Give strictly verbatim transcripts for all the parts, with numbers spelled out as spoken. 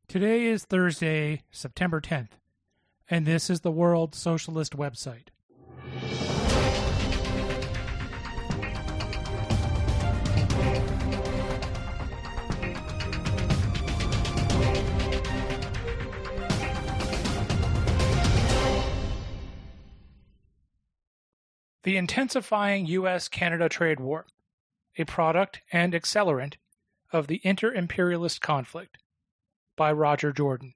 Today is Thursday, September tenth, and this is the World Socialist website. The intensifying U S Canada trade war, a product and accelerant of the inter-imperialist conflict, by Roger Jordan.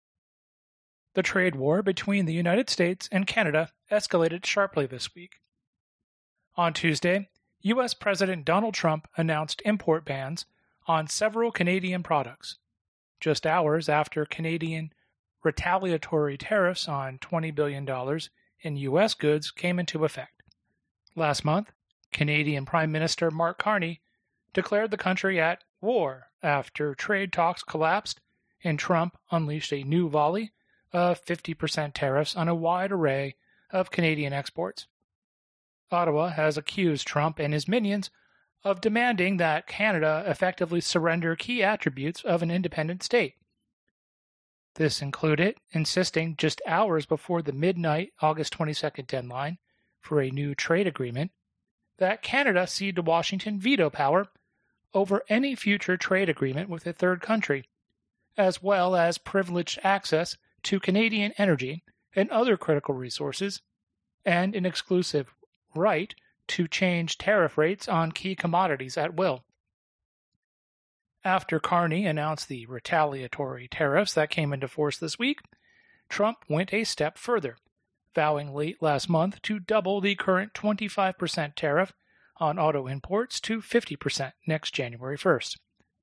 The trade war between the United States and Canada escalated sharply this week. On Tuesday, U S President Donald Trump announced import bans on several Canadian products, just hours after Canadian retaliatory tariffs on twenty billion dollars in U S goods came into effect. Last month, Canadian Prime Minister Mark Carney declared the country at war after trade talks collapsed and Trump unleashed a new volley of fifty percent tariffs on a wide array of Canadian exports. Ottawa has accused Trump and his minions of demanding that Canada effectively surrender key attributes of an independent state. This included insisting just hours before the midnight August twenty-second deadline for a new trade agreement that Canada cede to Washington veto power over any future trade agreement with a third country, as well as privileged access to Canadian energy and other critical resources, and an exclusive right to change tariff rates on key commodities at will. After Carney announced the retaliatory tariffs that came into force this week, Trump went a step further, vowing late last month to double the current twenty-five percent tariff on auto imports to fifty percent next January first.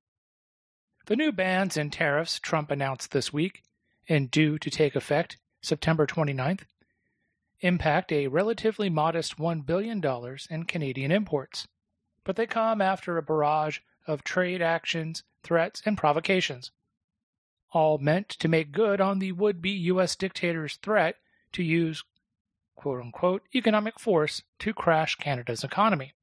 The new bans and tariffs Trump announced this week, and due to take effect September twenty-ninth, impact a relatively modest one billion dollars in Canadian imports, but they come after a barrage of trade actions, threats, and provocations, all meant to make good on the would-be U S dictator's threat to use quote-unquote economic force to crash Canada's economy.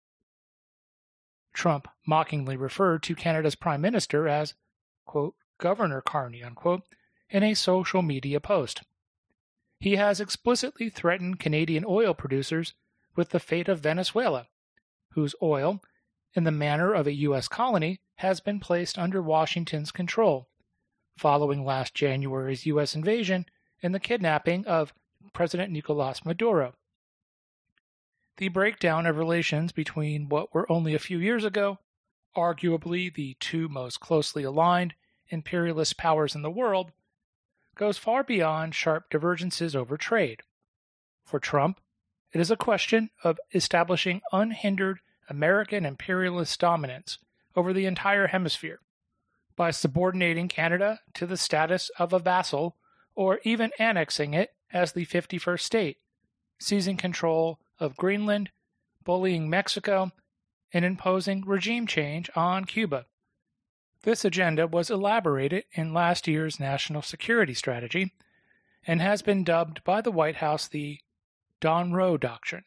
Trump mockingly referred to Canada's Prime Minister as, quote, Governor Carney, unquote, in a social media post. He has explicitly threatened Canadian oil producers with the fate of Venezuela, whose oil, in the manner of a U S colony, has been placed under Washington's control, following last January's U S invasion and the kidnapping of President Nicolás Maduro. The breakdown of relations between what were only a few years ago, arguably the two most closely aligned imperialist powers in the world, goes far beyond sharp divergences over trade. For Trump, it is a question of establishing unhindered American imperialist dominance over the entire hemisphere by subordinating Canada to the status of a vassal or even annexing it as the fifty-first state, seizing control of Greenland, bullying Mexico, and imposing regime change on Cuba. This agenda was elaborated in last year's national security strategy and has been dubbed by the White House the Don Roe Doctrine.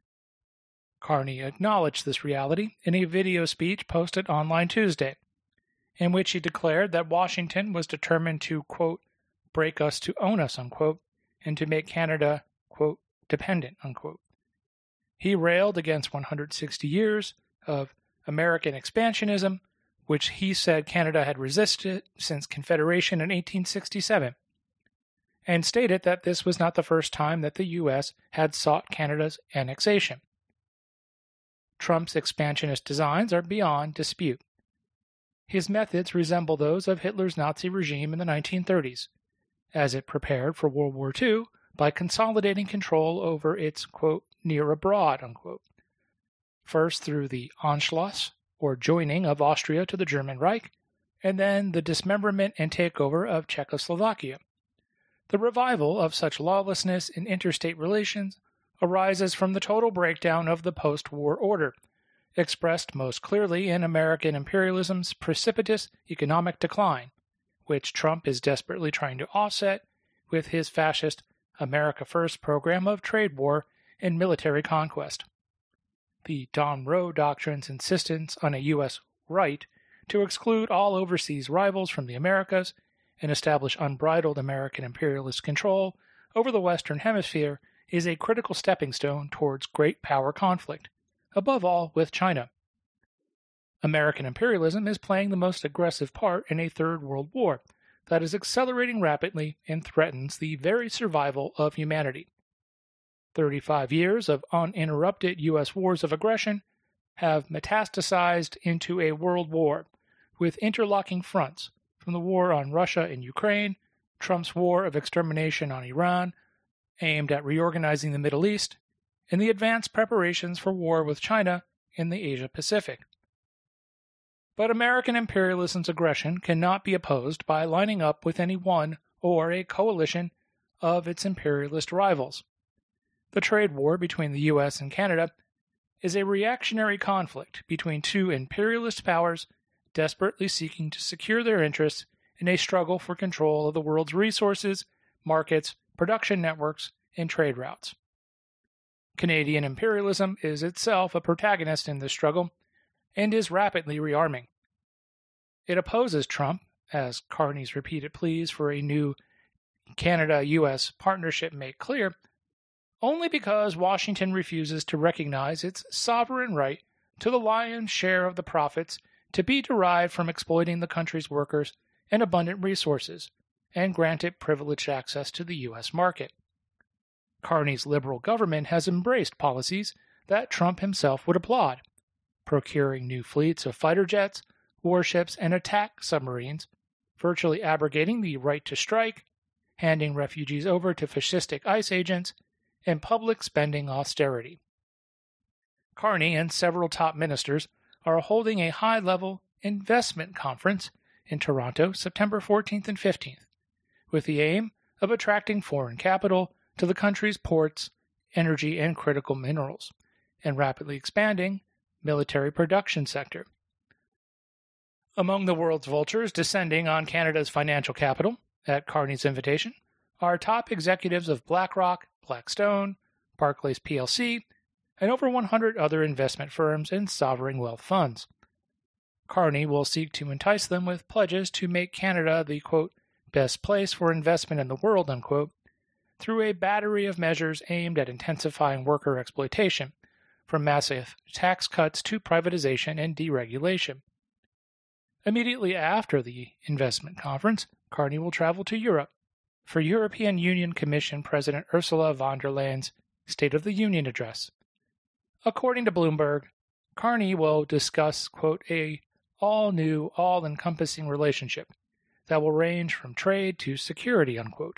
Carney acknowledged this reality in a video speech posted online Tuesday, in which he declared that Washington was determined to, quote, break us to own us, unquote, and to make Canada, quote, dependent, unquote. He railed against one hundred sixty years of American expansionism, which he said Canada had resisted since Confederation in eighteen sixty-seven, and stated that this was not the first time that the U S had sought Canada's annexation. Trump's expansionist designs are beyond dispute. His methods resemble those of Hitler's Nazi regime in the nineteen thirties, as it prepared for World War Two by consolidating control over its, quote, near abroad, unquote. First through the Anschluss, or joining of Austria to the German Reich, and then the dismemberment and takeover of Czechoslovakia. The revival of such lawlessness in interstate relations arises from the total breakdown of the post-war order, expressed most clearly in American imperialism's precipitous economic decline, which Trump is desperately trying to offset with his fascist America First program of trade war and military conquest. The Don Roe Doctrine's insistence on a U S right to exclude all overseas rivals from the Americas and establish unbridled American imperialist control over the Western Hemisphere is a critical stepping stone towards great power conflict, above all with China. American imperialism is playing the most aggressive part in a Third World War that is accelerating rapidly and threatens the very survival of humanity. thirty-five years of uninterrupted U S wars of aggression have metastasized into a world war with interlocking fronts, from the war on Russia and Ukraine, Trump's war of extermination on Iran, aimed at reorganizing the Middle East, and the advanced preparations for war with China in the Asia-Pacific. But American imperialism's aggression cannot be opposed by lining up with any one or a coalition of its imperialist rivals. The trade war between the U S and Canada is a reactionary conflict between two imperialist powers desperately seeking to secure their interests in a struggle for control of the world's resources, markets, production networks, and trade routes. Canadian imperialism is itself a protagonist in this struggle and is rapidly rearming. It opposes Trump, as Carney's repeated pleas for a new Canada-U S partnership make clear, only because Washington refuses to recognize its sovereign right to the lion's share of the profits to be derived from exploiting the country's workers and abundant resources, and grant it privileged access to the U S market. Carney's liberal government has embraced policies that Trump himself would applaud, procuring new fleets of fighter jets, warships, and attack submarines, virtually abrogating the right to strike, handing refugees over to fascistic ICE agents, and public spending austerity. Carney and several top ministers are holding a high-level investment conference in Toronto September fourteenth and fifteenth, with the aim of attracting foreign capital to the country's ports, energy, and critical minerals, and rapidly expanding military production sector. Among the world's vultures descending on Canada's financial capital, at Carney's invitation, are top executives of BlackRock, Blackstone, Barclays P L C, and over one hundred other investment firms and sovereign wealth funds. Carney will seek to entice them with pledges to make Canada the, quote, best place for investment in the world, unquote, through a battery of measures aimed at intensifying worker exploitation, from massive tax cuts to privatization and deregulation. Immediately after the investment conference, Carney will travel to Europe for European Union Commission President Ursula von der Leyen's State of the Union address. According to Bloomberg, Carney will discuss, quote, a all-new, all-encompassing relationship that will range from trade to security, unquote.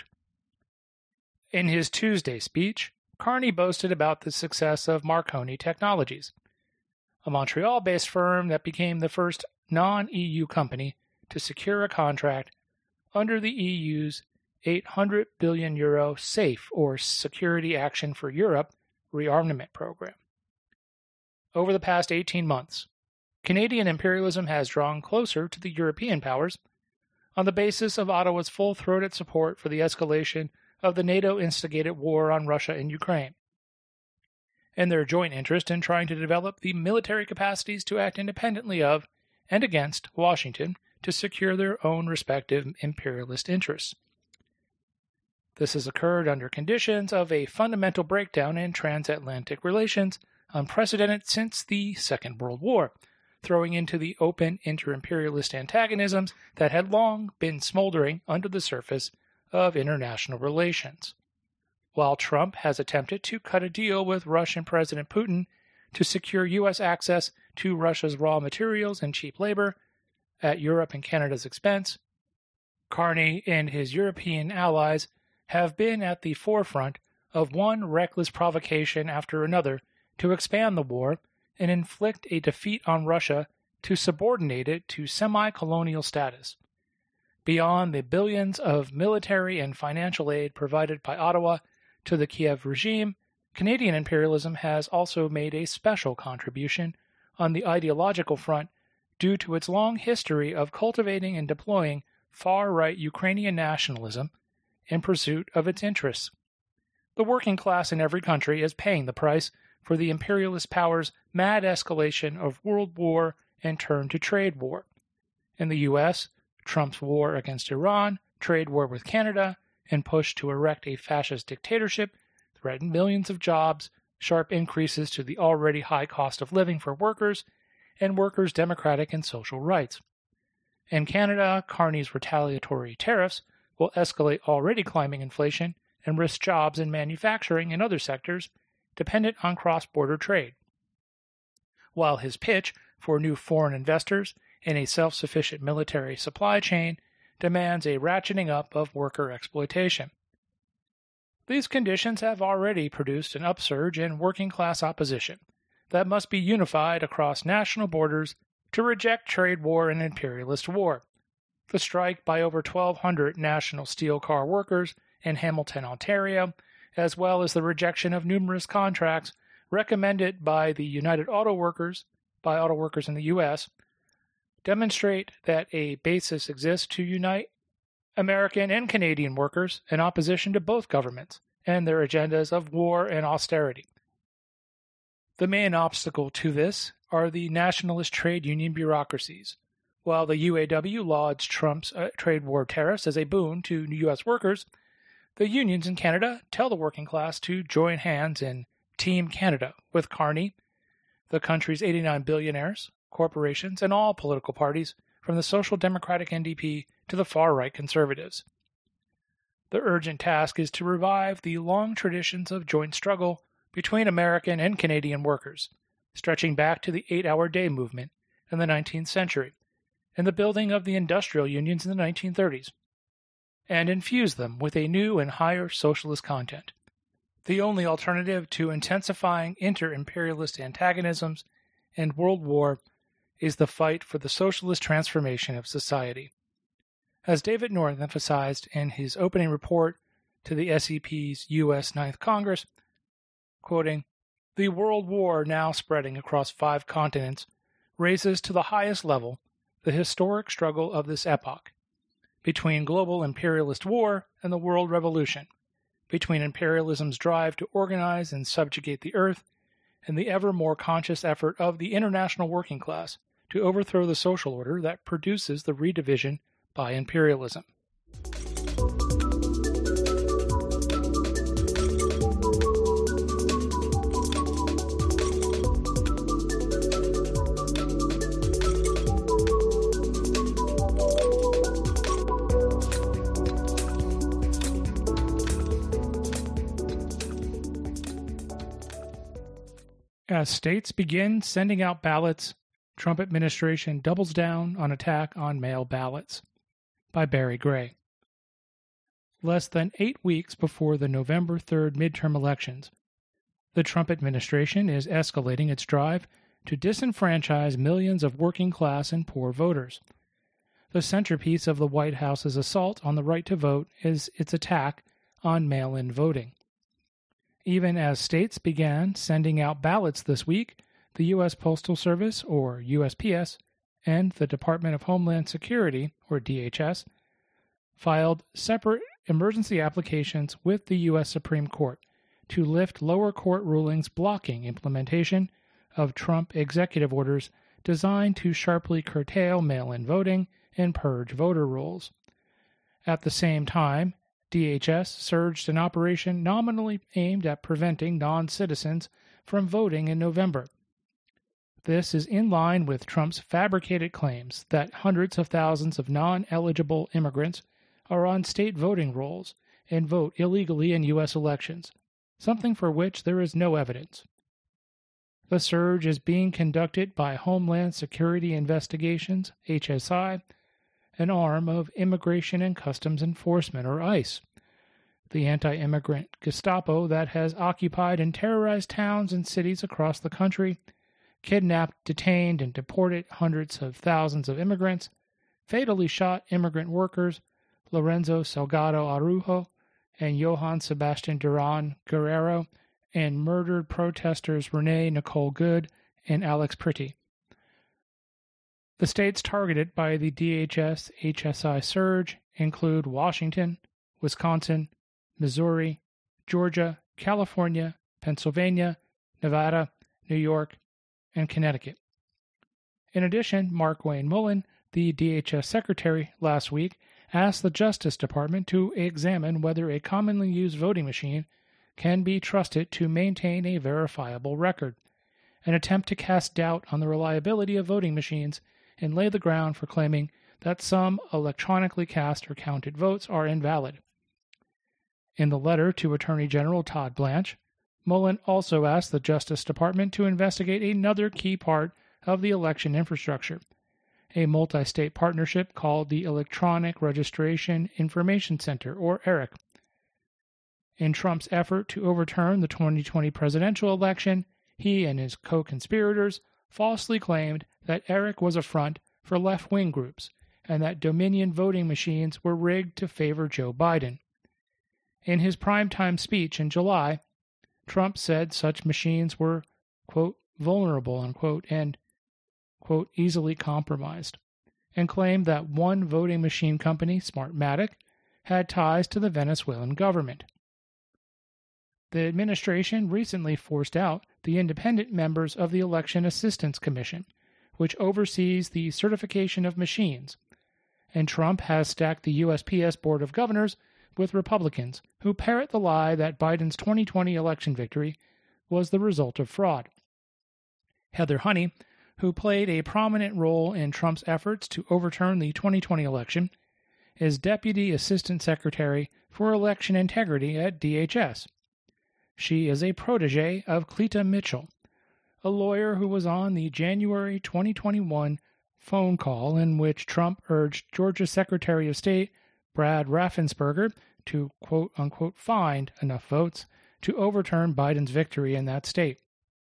In his Tuesday speech, Carney boasted about the success of Marconi Technologies, a Montreal-based firm that became the first non-E U company to secure a contract under the E U's eight hundred billion euro SAFE, or Security Action for Europe, rearmament program. Over the past eighteen months, Canadian imperialism has drawn closer to the European powers on the basis of Ottawa's full-throated support for the escalation of the NATO-instigated war on Russia and Ukraine, and their joint interest in trying to develop the military capacities to act independently of and against Washington to secure their own respective imperialist interests. This has occurred under conditions of a fundamental breakdown in transatlantic relations unprecedented since the Second World War, throwing into the open inter-imperialist antagonisms that had long been smoldering under the surface of international relations. While Trump has attempted to cut a deal with Russian President Putin to secure U S access to Russia's raw materials and cheap labor at Europe and Canada's expense, Carney and his European allies have been at the forefront of one reckless provocation after another to expand the war and inflict a defeat on Russia to subordinate it to semi-colonial status. Beyond the billions of military and financial aid provided by Ottawa to the Kiev regime, Canadian imperialism has also made a special contribution on the ideological front due to its long history of cultivating and deploying far-right Ukrainian nationalism in pursuit of its interests. The working class in every country is paying the price for the imperialist powers' mad escalation of world war and turn to trade war. In the U S, Trump's war against Iran, trade war with Canada, and push to erect a fascist dictatorship threaten millions of jobs, sharp increases to the already high cost of living for workers, and workers' democratic and social rights. In Canada, Carney's retaliatory tariffs will escalate already climbing inflation and risk jobs in manufacturing and other sectors dependent on cross-border trade. While his pitch for new foreign investors and a self-sufficient military supply chain demands a ratcheting up of worker exploitation. These conditions have already produced an upsurge in working-class opposition that must be unified across national borders to reject trade war and imperialist war. The strike by over twelve hundred national steel car workers in Hamilton, Ontario, as well as the rejection of numerous contracts recommended by the United Auto Workers, by auto workers in the U S, demonstrate that a basis exists to unite American and Canadian workers in opposition to both governments and their agendas of war and austerity. The main obstacle to this are the nationalist trade union bureaucracies. While the U A W lauds Trump's uh, trade war tariffs as a boon to U S workers, the unions in Canada tell the working class to join hands in Team Canada with Carney, the country's eighty-nine billionaires, corporations, and all political parties, from the Social Democratic N D P to the far-right Conservatives. The urgent task is to revive the long traditions of joint struggle between American and Canadian workers, stretching back to the eight-hour day movement in the nineteenth century and the building of the industrial unions in the nineteen thirties, and infuse them with a new and higher socialist content. The only alternative to intensifying inter-imperialist antagonisms and world war is the fight for the socialist transformation of society. As David North emphasized in his opening report to the S E P's U S Ninth Congress, quoting, "The world war now spreading across five continents raises to the highest level the historic struggle of this epoch, between global imperialist war and the world revolution, between imperialism's drive to organize and subjugate the earth and the ever more conscious effort of the international working class to overthrow the social order that produces the redivision by imperialism." As states begin sending out ballots, Trump administration doubles down on attack on mail ballots. By Barry Gray. Less than eight weeks before the November third midterm elections, the Trump administration is escalating its drive to disenfranchise millions of working class and poor voters. The centerpiece of the White House's assault on the right to vote is its attack on mail-in voting. Even as states began sending out ballots this week, the U S Postal Service, or U S P S, and the Department of Homeland Security, or D H S, filed separate emergency applications with the U S Supreme Court to lift lower court rulings blocking implementation of Trump executive orders designed to sharply curtail mail-in voting and purge voter rolls. At the same time, D H S surged an operation nominally aimed at preventing non-citizens from voting in November. This is in line with Trump's fabricated claims that hundreds of thousands of non-eligible immigrants are on state voting rolls and vote illegally in U S elections, something for which there is no evidence. The surge is being conducted by Homeland Security Investigations, H S I, an arm of Immigration and Customs Enforcement, or ICE, the anti-immigrant Gestapo that has occupied and terrorized towns and cities across the country, kidnapped, detained, and deported hundreds of thousands of immigrants, fatally shot immigrant workers Lorenzo Salgado Araujo and Johann Sebastian Duran Guerrero, and murdered protesters Renee Nicole Good and Alex Pritty. The states targeted by the D H S H S I surge include Washington, Wisconsin, Missouri, Georgia, California, Pennsylvania, Nevada, New York, and Connecticut. In addition, Mark Wayne Mullen, The D H S secretary last week asked the Justice Department to examine whether a commonly used voting machine can be trusted to maintain a verifiable record, an attempt to cast doubt on the reliability of voting machines and lay the ground for claiming that some electronically cast or counted votes are invalid. In the letter to Attorney General Todd Blanche, Mullen also asked the Justice Department to investigate another key part of the election infrastructure, a multi-state partnership called the Electronic Registration Information Center, or ERIC. In Trump's effort to overturn the twenty twenty presidential election, he and his co-conspirators falsely claimed that ERIC was a front for left-wing groups and that Dominion voting machines were rigged to favor Joe Biden. In his primetime speech in July, Trump said such machines were, quote, vulnerable, unquote, and, quote, easily compromised, and claimed that one voting machine company, Smartmatic, had ties to the Venezuelan government. The administration recently forced out the independent members of the Election Assistance Commission, which oversees the certification of machines, and Trump has stacked the U S P S Board of Governors with Republicans who parrot the lie that Biden's twenty twenty election victory was the result of fraud. Heather Honey, who played a prominent role in Trump's efforts to overturn the twenty twenty election, is Deputy Assistant Secretary for Election Integrity at D H S. She is a protege of Cleta Mitchell, a lawyer who was on the January twenty twenty-one phone call in which Trump urged Georgia Secretary of State Brad Raffensperger to quote-unquote find enough votes to overturn Biden's victory in that state.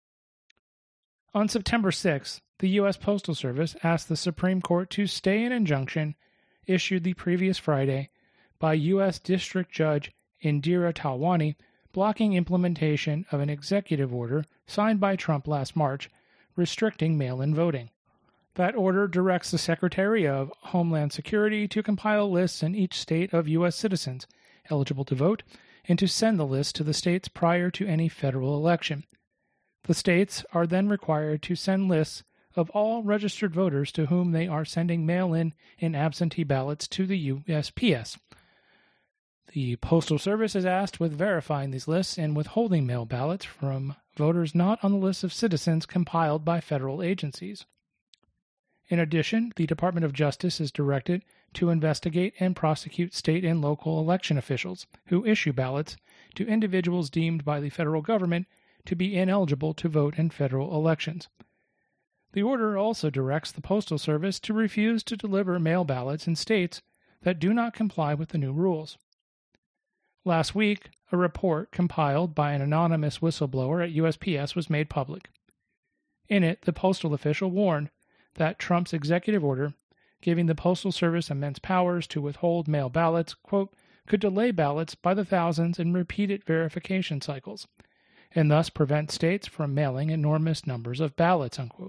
On September sixth, the U S Postal Service asked the Supreme Court to stay an injunction issued the previous Friday by U S District Judge Indira Talwani blocking implementation of an executive order signed by Trump last March restricting mail-in voting. That order directs the Secretary of Homeland Security to compile lists in each state of U S citizens eligible to vote and to send the list to the states prior to any federal election. The states are then required to send lists of all registered voters to whom they are sending mail-in and absentee ballots to the U S P S. The Postal Service is tasked with verifying these lists and withholding mail ballots from voters not on the list of citizens compiled by federal agencies. In addition, the Department of Justice is directed to investigate and prosecute state and local election officials who issue ballots to individuals deemed by the federal government to be ineligible to vote in federal elections. The order also directs the Postal Service to refuse to deliver mail ballots in states that do not comply with the new rules. Last week, a report compiled by an anonymous whistleblower at U S P S was made public. In it, the postal official warned that Trump's executive order, giving the Postal Service immense powers to withhold mail ballots, quote, could delay ballots by the thousands in repeated verification cycles, and thus prevent states from mailing enormous numbers of ballots, unquote.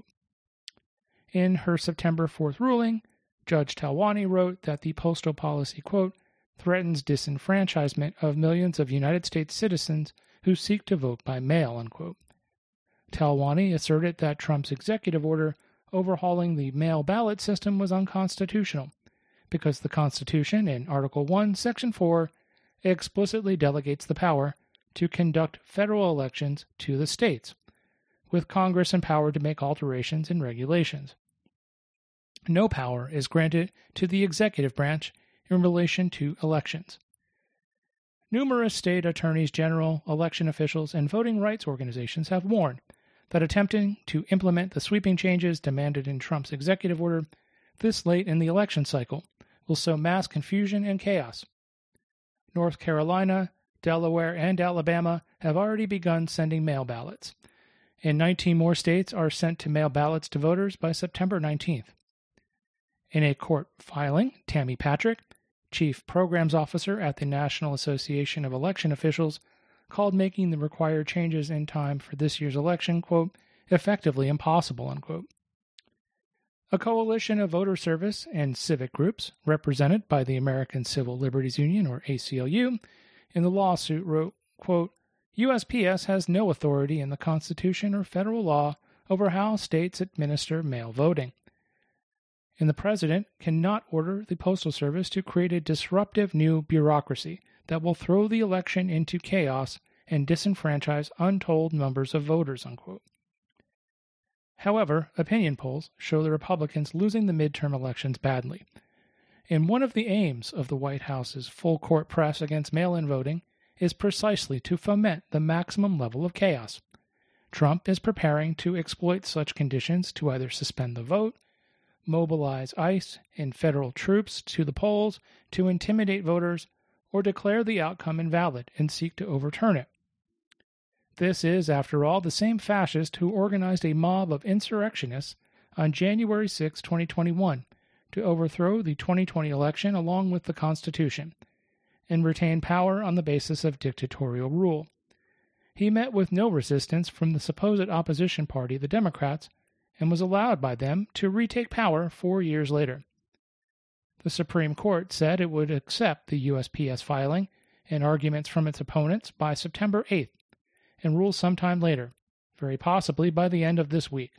In her September fourth ruling, Judge Talwani wrote that the postal policy, quote, threatens disenfranchisement of millions of United States citizens who seek to vote by mail, unquote. Talwani asserted that Trump's executive order overhauling the mail ballot system was unconstitutional because the Constitution, in Article one, Section four, explicitly delegates the power to conduct federal elections to the states, with Congress empowered to make alterations in regulations. No power is granted to the executive branch in relation to elections. Numerous state attorneys general, election officials, and voting rights organizations have warned that attempting to implement the sweeping changes demanded in Trump's executive order this late in the election cycle will sow mass confusion and chaos. North Carolina, Delaware, and Alabama have already begun sending mail ballots, and nineteen more states are sent to mail ballots to voters by September nineteenth. In a court filing, Tammy Patrick, Chief Programs Officer at the National Association of Election Officials, called making the required changes in time for this year's election, quote, effectively impossible, unquote. A coalition of voter service and civic groups, represented by the American Civil Liberties Union, or A C L U, in the lawsuit wrote, quote, U S P S has no authority in the Constitution or federal law over how states administer mail voting. and the president cannot order the Postal Service to create a disruptive new bureaucracy that will throw the election into chaos and disenfranchise untold numbers of voters, unquote. However, opinion polls show the Republicans losing the midterm elections badly. And one of the aims of the White House's full-court press against mail-in voting is precisely to foment the maximum level of chaos. Trump is preparing to exploit such conditions to either suspend the vote, mobilize ICE and federal troops to the polls to intimidate voters, or declare the outcome invalid and seek to overturn it. This is, after all, the same fascist who organized a mob of insurrectionists on January sixth, twenty twenty-one, to overthrow the twenty twenty election along with the Constitution, and retain power on the basis of dictatorial rule. He met with no resistance from the supposed opposition party, the Democrats, and was allowed by them to retake power four years later. The Supreme Court said it would accept the U S P S filing and arguments from its opponents by September eighth, and rule sometime later, very possibly by the end of this week.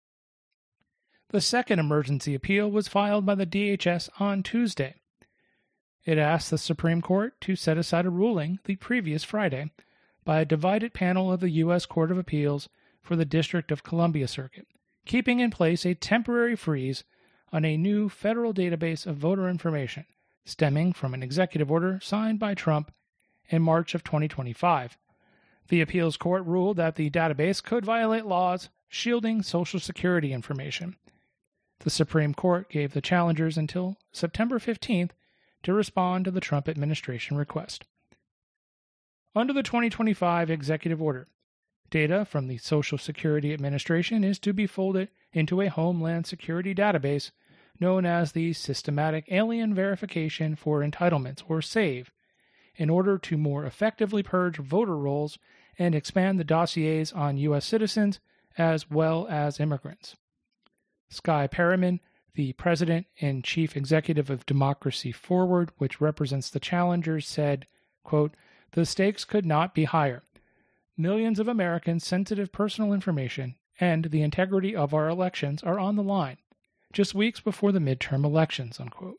The second emergency appeal was filed by the D H S on Tuesday. It asked the Supreme Court to set aside a ruling the previous Friday by a divided panel of the U S Court of Appeals for the District of Columbia Circuit, keeping in place a temporary freeze on a new federal database of voter information stemming from an executive order signed by Trump in March of twenty twenty-five. The appeals court ruled that the database could violate laws shielding Social Security information. The Supreme Court gave the challengers until September fifteenth to respond to the Trump administration request. Under the twenty twenty-five executive order, data from the Social Security Administration is to be folded into a Homeland Security database known as the Systematic Alien Verification for Entitlements, or SAVE, in order to more effectively purge voter rolls and expand the dossiers on U S citizens as well as immigrants. Skye Perryman, the president and chief executive of Democracy Forward, which represents the challengers, said, quote, "The stakes could not be higher. Millions of Americans' sensitive personal information and the integrity of our elections are on the line, just weeks before the midterm elections," unquote.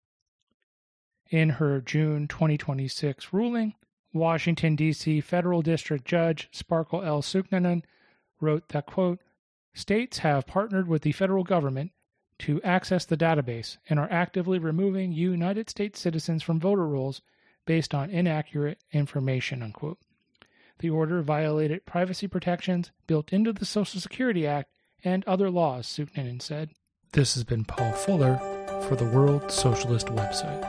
In her June twenty twenty-six ruling, Washington, D C Federal District Judge Sparkle L. Suknanen wrote that, quote, "States have partnered with the federal government to access the database and are actively removing United States citizens from voter rolls based on inaccurate information," unquote. The order violated privacy protections built into the Social Security Act and other laws, Suknanen said. This has been Paul Fuller for the World Socialist Website.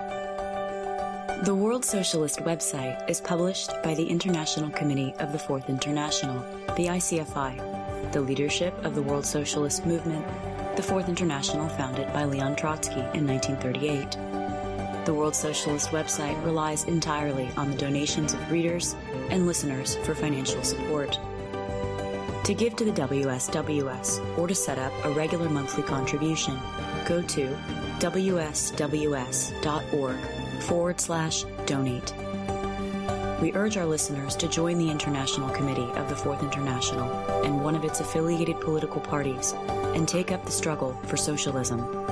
The World Socialist Website is published by the International Committee of the Fourth International, the I C F I, the leadership of the World Socialist Movement, the Fourth International founded by Leon Trotsky in nineteen thirty-eight. The World Socialist Website relies entirely on the donations of readers and listeners for financial support. To give to the W S W S or to set up a regular monthly contribution, go to W S W S dot org forward slash donate. We urge our listeners to join the International Committee of the Fourth International and one of its affiliated political parties and take up the struggle for socialism.